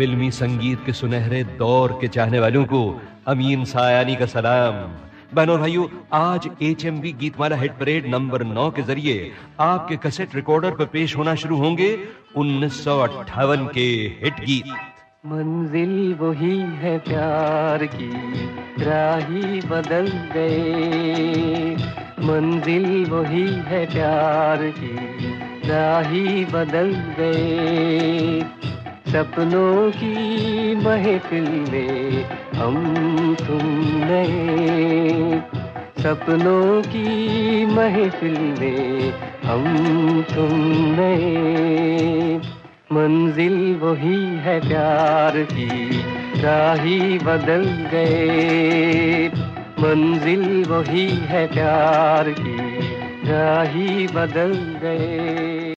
फिल्मी संगीत के सुनहरे दौर के चाहने वालों को अमीन सायानी का सलाम। बहनों और भाइयों, आज HMV गीतमाला हिट परेड नंबर 9 के जरिए आपके कैसेट रिकॉर्डर पर पेश होना शुरू होंगे 1958 के हिट गीत। मंजिल वही है प्यार की, राही बदल गए। मंजिल वही है प्यार की, राही बदल गए। सपनों की महफिल में हम तुम नए। सपनों की महफिल में हम तुम नए। मंजिल वही है प्यार की, राही बदल गए। मंजिल वही है प्यार की, राही बदल गए।